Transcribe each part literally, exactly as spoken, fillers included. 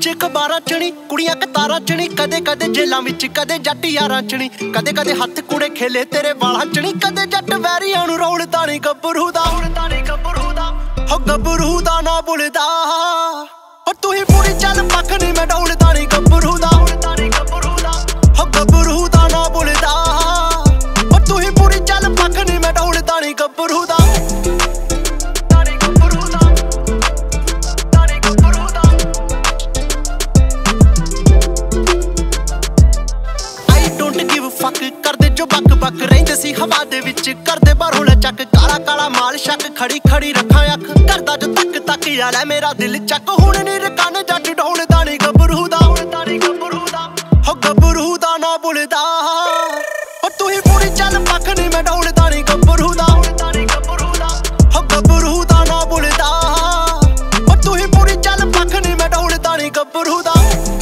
विच अखबारां च नी कुड़ियां कतारां च नी कदे कदे जेलां विच कदे जट यारां च नी कदे कदे हत्थ कुड़े खेले तेरे वालां च नी कदे जट वैरियां नूं रौलदा नी गब्बरू दा हो गब्बरू दा ना भुलदा हो तू ही पूरी चल पख नी मैं डौलदा नी गब्बरू दा हो गब्बरू दा ना भुलदा हो तू ही पूरी चल पख नी मैं डौलदा नी गब्बरू दा करदे जो बक बक रहिंदे सी हवा दे विच करदे बारों चक काला काला माल शक खड़ी खड़ी रखा अख करदा जो तक तक यार मेरा दिल चक हुण नी रकाने जट ढोलदा नी गब्बरू दा हो गब्बरू दा ना भुलदा हो तू ही पूरी चल पख नी मैं ढोलदा नी गब्बरू दा हो गब्बरू दा ना भुलदा हो तू ही पूरी चल पख नी मैं ढोलदा नी गब्बरू दा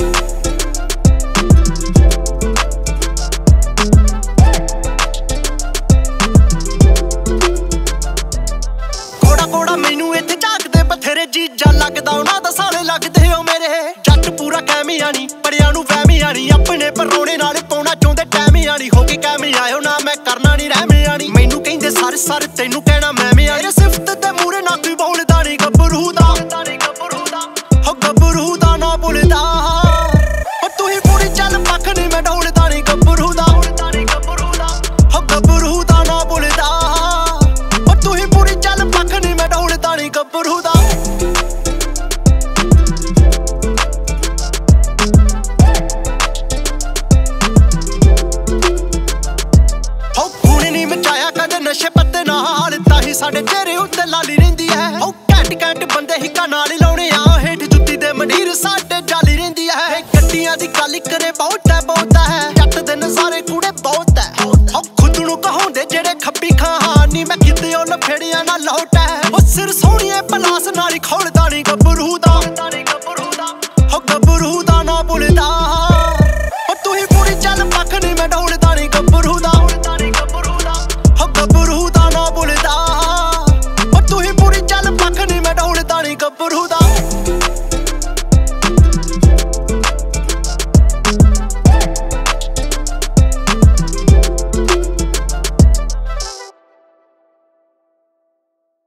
जीजा लगदा उन्हां दा साले लगदे ओ मेरे जट पूरा कैमिया नी पड़िया नूं वहमिया नी अपने परोने नाल पौना चाहुंदे टैमिया नी हो के कैमी आयो ना मैं करना नी रहमिया नी मैनू कहिंदे सर सर तैनू कहना मैं मेरे सिफत दे मूरे ना कोई बोलदा नी